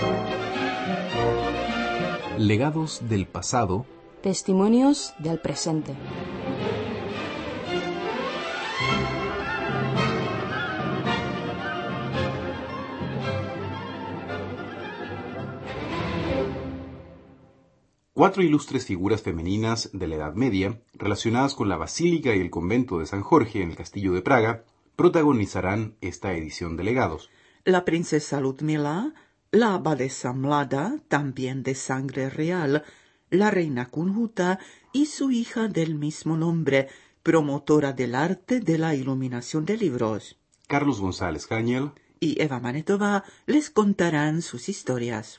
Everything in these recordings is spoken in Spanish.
Legados del pasado. Testimonios del presente. Cuatro ilustres figuras femeninas de la Edad Media, relacionadas con la Basílica y el convento de San Jorge en el Castillo de Praga, protagonizarán esta edición de Legados. La princesa Ludmila, la abadesa Mlada, también de sangre real, la reina Kunhuta y su hija del mismo nombre, promotora del arte de la iluminación de libros. Carlos González Cañel y Eva Manetova les contarán sus historias.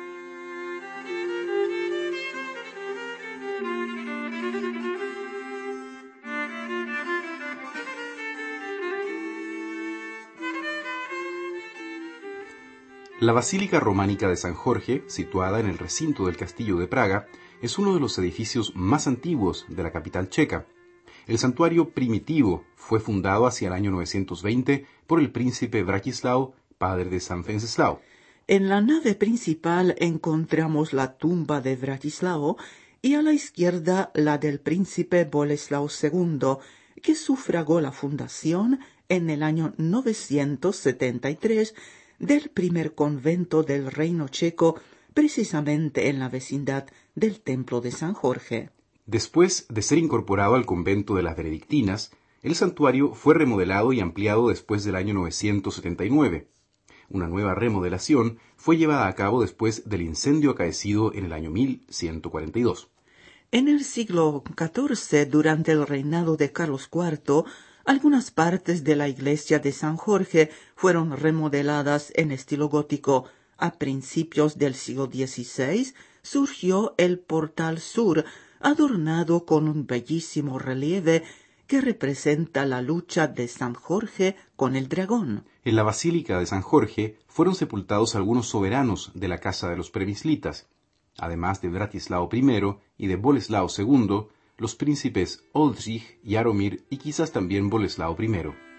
La Basílica Románica de San Jorge, situada en el recinto del Castillo de Praga, es uno de los edificios más antiguos de la capital checa. El santuario primitivo fue fundado hacia el año 920 por el príncipe Vratislau, padre de San Wenceslao. En la nave principal encontramos la tumba de Vratislao y a la izquierda la del príncipe Boleslao II, que sufragó la fundación en el año 973 del primer convento del Reino Checo, precisamente en la vecindad del Templo de San Jorge. Después de ser incorporado al convento de las Benedictinas, el santuario fue remodelado y ampliado después del año 979. Una nueva remodelación fue llevada a cabo después del incendio acaecido en el año 1142. En el siglo XIV, durante el reinado de Carlos IV, algunas partes de la iglesia de San Jorge fueron remodeladas en estilo gótico. A principios del siglo XVI surgió el portal sur, adornado con un bellísimo relieve que representa la lucha de San Jorge con el dragón. En la Basílica de San Jorge fueron sepultados algunos soberanos de la casa de los premislitas. Además de Vratislao I y de Boleslao II, los príncipes Oldřich, Jaromír y quizás también Boleslao I.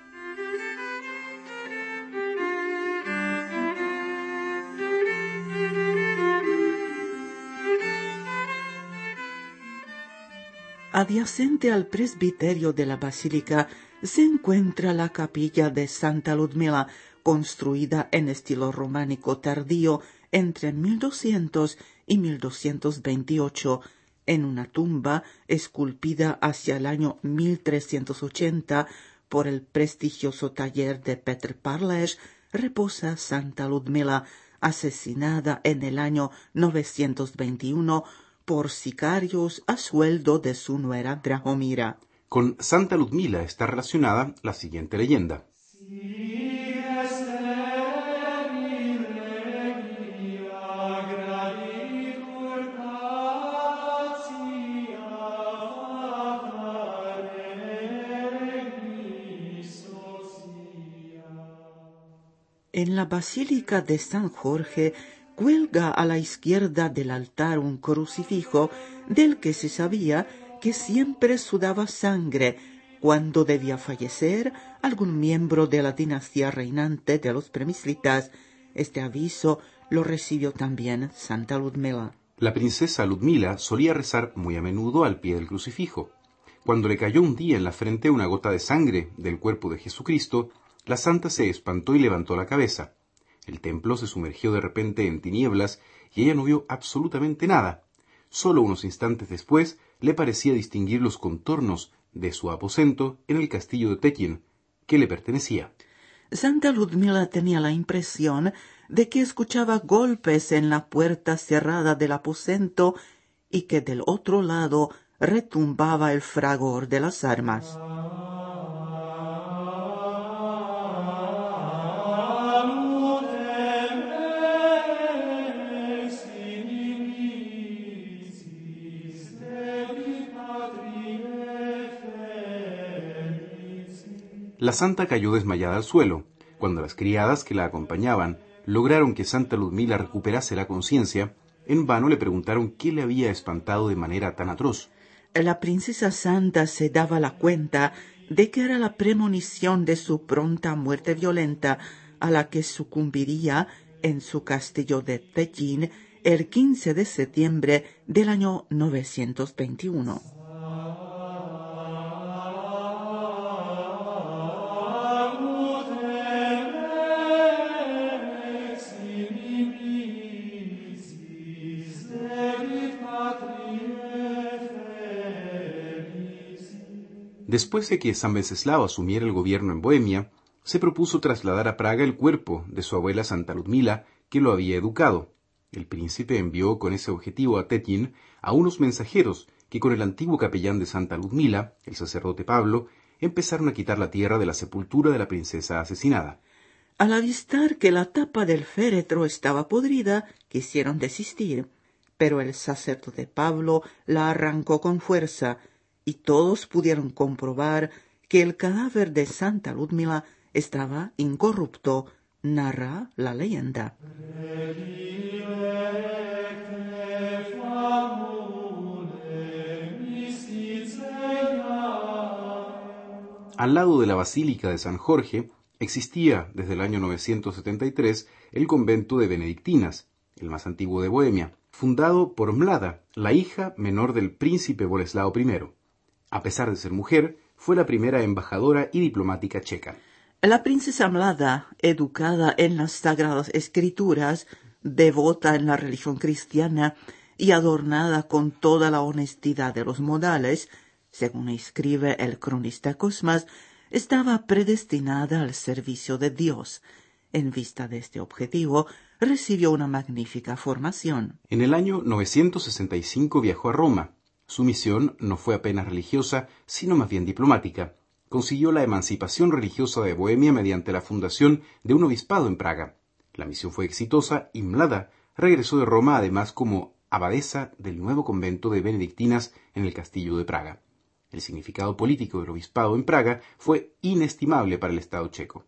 Adyacente al presbiterio de la basílica se encuentra la capilla de Santa Ludmila, construida en estilo románico tardío entre 1200 y 1228, en una tumba esculpida hacia el año 1380 por el prestigioso taller de Petr Parlej, reposa Santa Ludmila, asesinada en el año 921 por sicarios a sueldo de su nuera Drahomira. Con Santa Ludmila está relacionada la siguiente leyenda. En la Basílica de San Jorge cuelga a la izquierda del altar un crucifijo del que se sabía que siempre sudaba sangre cuando debía fallecer algún miembro de la dinastía reinante de los premislitas. Este aviso lo recibió también Santa Ludmila. La princesa Ludmila solía rezar muy a menudo al pie del crucifijo. Cuando le cayó un día en la frente una gota de sangre del cuerpo de Jesucristo, la santa se espantó y levantó la cabeza. El templo se sumergió de repente en tinieblas y ella no vio absolutamente nada. Solo unos instantes después le parecía distinguir los contornos de su aposento en el castillo de Tekin, que le pertenecía. Santa Ludmila tenía la impresión de que escuchaba golpes en la puerta cerrada del aposento y que del otro lado retumbaba el fragor de las armas. La santa cayó desmayada al suelo. Cuando las criadas que la acompañaban lograron que Santa Ludmila recuperase la conciencia, en vano le preguntaron qué le había espantado de manera tan atroz. La princesa santa se daba la cuenta de que era la premonición de su pronta muerte violenta, a la que sucumbiría en su castillo de Tetín el 15 de septiembre del año 921. Después de que San Venceslao asumiera el gobierno en Bohemia, se propuso trasladar a Praga el cuerpo de su abuela Santa Ludmila, que lo había educado. El príncipe envió con ese objetivo a Tetín a unos mensajeros que con el antiguo capellán de Santa Ludmila, el sacerdote Pablo, empezaron a quitar la tierra de la sepultura de la princesa asesinada. Al avistar que la tapa del féretro estaba podrida, quisieron desistir, pero el sacerdote Pablo la arrancó con fuerza, y todos pudieron comprobar que el cadáver de Santa Ludmila estaba incorrupto, narra la leyenda. Al lado de la Basílica de San Jorge existía desde el año 973 el convento de benedictinas, el más antiguo de Bohemia, fundado por Mlada, la hija menor del príncipe Boleslao I. A pesar de ser mujer, fue la primera embajadora y diplomática checa. La princesa Mlada, educada en las Sagradas Escrituras, devota en la religión cristiana y adornada con toda la honestidad de los modales, según escribe el cronista Cosmas, estaba predestinada al servicio de Dios. En vista de este objetivo, recibió una magnífica formación. En el año 965 viajó a Roma. Su misión no fue apenas religiosa, sino más bien diplomática. Consiguió la emancipación religiosa de Bohemia mediante la fundación de un obispado en Praga. La misión fue exitosa y Mlada regresó de Roma además como abadesa del nuevo convento de benedictinas en el castillo de Praga. El significado político del obispado en Praga fue inestimable para el Estado checo.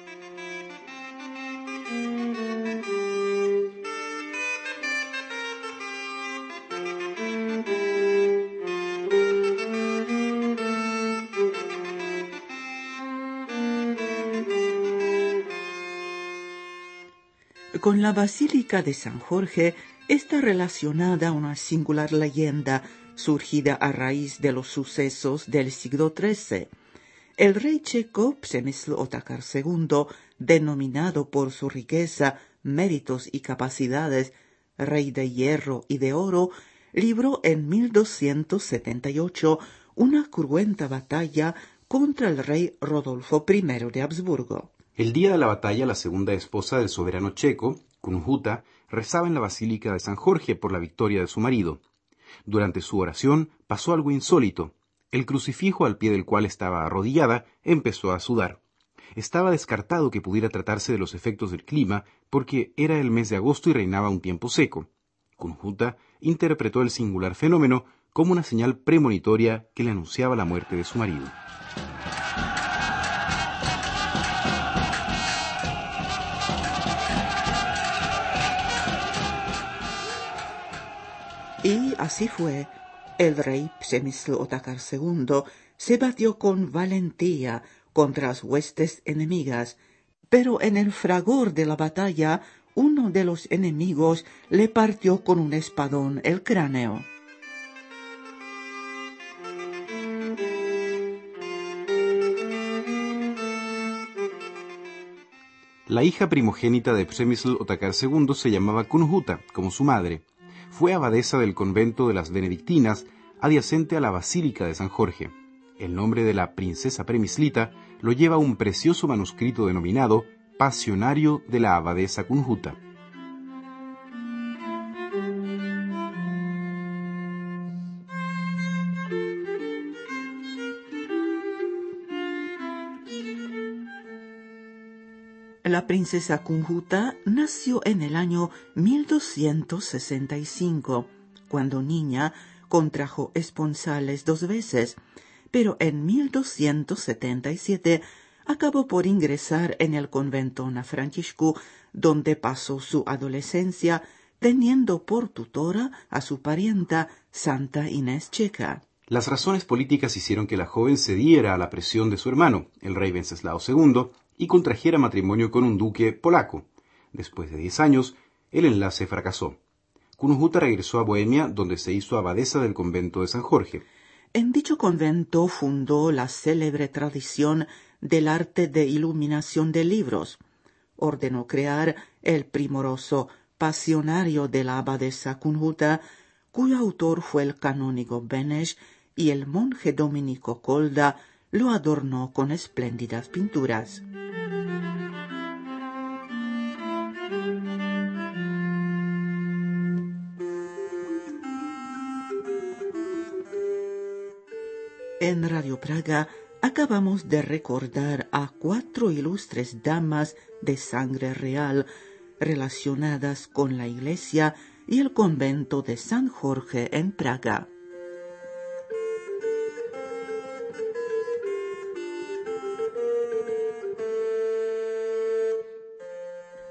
Con la Basílica de San Jorge está relacionada una singular leyenda surgida a raíz de los sucesos del siglo XIII. El rey checo Přemysl Otakar II, denominado por su riqueza, méritos y capacidades rey de hierro y de oro, libró en 1278 una cruenta batalla contra el rey Rodolfo I de Habsburgo. El día de la batalla, la segunda esposa del soberano checo, Kunhuta, rezaba en la Basílica de San Jorge por la victoria de su marido. Durante su oración pasó algo insólito. El crucifijo al pie del cual estaba arrodillada empezó a sudar. Estaba descartado que pudiera tratarse de los efectos del clima porque era el mes de agosto y reinaba un tiempo seco. Kunhuta interpretó el singular fenómeno como una señal premonitoria que le anunciaba la muerte de su marido. Y así fue. El rey Přemysl Otakar II se batió con valentía contra las huestes enemigas, pero en el fragor de la batalla uno de los enemigos le partió con un espadón el cráneo. La hija primogénita de Přemysl Otakar II se llamaba Kunhuta, como su madre. Fue abadesa del convento de las benedictinas, adyacente a la Basílica de San Jorge. El nombre de la princesa Premislita lo lleva un precioso manuscrito denominado Pasionario de la abadesa Kunhuta. La princesa Kunhuta nació en el año 1265. Cuando niña, contrajo esponsales 2 veces, pero en 1277 acabó por ingresar en el convento Na Franciscu, donde pasó su adolescencia, teniendo por tutora a su parienta Santa Inés Checa. Las razones políticas hicieron que la joven cediera a la presión de su hermano, el rey Wenceslao II, y contrajera matrimonio con un duque polaco. Después de 10 años, el enlace fracasó. Kunuhuta regresó a Bohemia, donde se hizo abadesa del convento de San Jorge. En dicho convento fundó la célebre tradición del arte de iluminación de libros. Ordenó crear el primoroso Pasionario de la abadesa Kunuhuta, cuyo autor fue el canónigo Benes, y el monje dominico Kolda lo adornó con espléndidas pinturas. En Radio Praga acabamos de recordar a 4 ilustres damas de sangre real relacionadas con la iglesia y el convento de San Jorge en Praga.